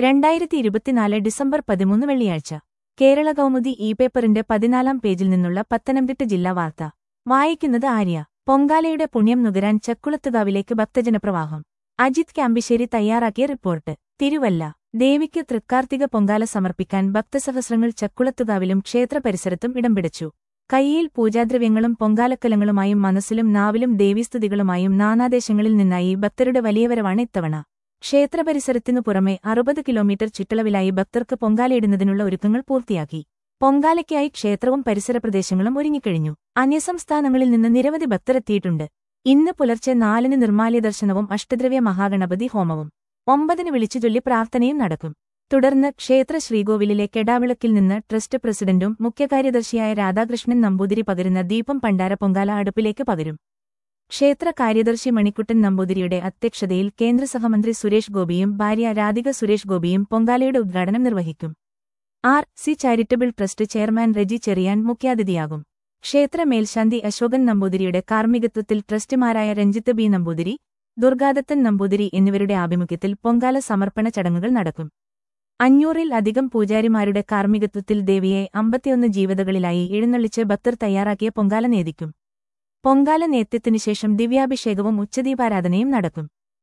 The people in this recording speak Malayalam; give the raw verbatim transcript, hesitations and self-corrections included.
രണ്ടായിരത്തി ഇരുപത്തിനാല് ഡിസംബർ പതിമൂന്ന് വെള്ളിയാഴ്ച കേരള കൗമുദി ഇ പേപ്പറിന്റെ പതിനാലാം പേജിൽ നിന്നുള്ള പത്തനംതിട്ട ജില്ലാ വാർത്ത വായിക്കുന്നത് ആര്യ. പൊങ്കാലയുടെ പുണ്യം നുകരാൻ ചക്കുളത്തുകാവിലേക്ക് ഭക്തജനപ്രവാഹം. അജിത് ക്യാമ്പിശ്ശേരി തയ്യാറാക്കിയ റിപ്പോർട്ട്. തിരുവല്ല. ദേവിക്ക് തൃക്കാർത്തിക പൊങ്കാല സമർപ്പിക്കാൻ ഭക്തസഹസ്രങ്ങൾ ചക്കുളത്തുകാവിലും ക്ഷേത്ര പരിസരത്തും ഇടം പിടിച്ചു. കൈയിൽ പൂജാദ്രവ്യങ്ങളും പൊങ്കാലക്കലങ്ങളുമായും മനസ്സിലും നാവിലും ദേവീസ്തുതികളുമായും നാനാദേശങ്ങളിൽ നിന്നായി ഭക്തരുടെ വലിയ വരവാണ് ഇത്തവണ. ക്ഷേത്രപരിസരത്തിനു പുറമെ അറുപത് കിലോമീറ്റർ ചുറ്റളവിലായി ഭക്തർക്ക് പൊങ്കാലയിടുന്നതിനുള്ള ഒരുക്കങ്ങൾ പൂർത്തിയാക്കി. പൊങ്കാലയ്ക്കായി ക്ഷേത്രവും പരിസര പ്രദേശങ്ങളും ഒരുങ്ങിക്കഴിഞ്ഞു. അന്യസംസ്ഥാനങ്ങളിൽ നിന്ന് നിരവധി ഭക്തരെത്തിയിട്ടുണ്ട്. ഇന്ന് പുലർച്ചെ നാലിന് നിർമ്മാല്യ ദർശനവും അഷ്ടദ്രവ്യ മഹാഗണപതി ഹോമവും ഒമ്പതിന് വിളിച്ചുചൊല്ലി പ്രാർത്ഥനയും നടക്കും. തുടർന്ന് ക്ഷേത്ര ശ്രീകോവിലിലെ കെടാവിളക്കിൽ നിന്ന് ട്രസ്റ്റ് പ്രസിഡന്റും മുഖ്യകാര്യദർശിയായ രാധാകൃഷ്ണൻ നമ്പൂതിരി പകരുന്ന ദീപം പണ്ടാര പൊങ്കാല അടുപ്പിലേക്ക് പകരും. ക്ഷേത്ര കാര്യദർശി മണിക്കുട്ടൻ നമ്പൂതിരിയുടെ അധ്യക്ഷതയിൽ കേന്ദ്രസഹമന്ത്രി സുരേഷ് ഗോപിയും ഭാര്യ രാധിക സുരേഷ് ഗോപിയും പൊങ്കാലയുടെ ഉദ്ഘാടനം നിർവഹിക്കും. R C charitable trust chairman Reji Cherian മുഖ്യാതിഥിയാകും. ക്ഷേത്ര മേൽശാന്തി അശോകൻ നമ്പൂതിരിയുടെ കാർമ്മികത്വത്തിൽ ട്രസ്റ്റിമാരായ രഞ്ജിത്ത് ബി നമ്പൂതിരി, ദുർഗാദത്തൻ നമ്പൂതിരി എന്നിവരുടെ ആഭിമുഖ്യത്തിൽ പൊങ്കാല സമർപ്പണ ചടങ്ങുകൾ നടക്കും. അഞ്ഞൂറിൽ അധികം പൂജാരിമാരുടെ കാർമ്മികത്വത്തിൽ ദേവിയെ അമ്പത്തിയൊന്ന് ജീവതകളിലായി എഴുന്നള്ളിച്ച് ഭക്തർ തയ്യാറാക്കിയ പൊങ്കാല നേദിക്കും. പൊങ്കാല നേത്യത്തിനുശേഷം ദിവ്യാഭിഷേകവും ഉച്ചദീപാരാധനയും നടക്കും.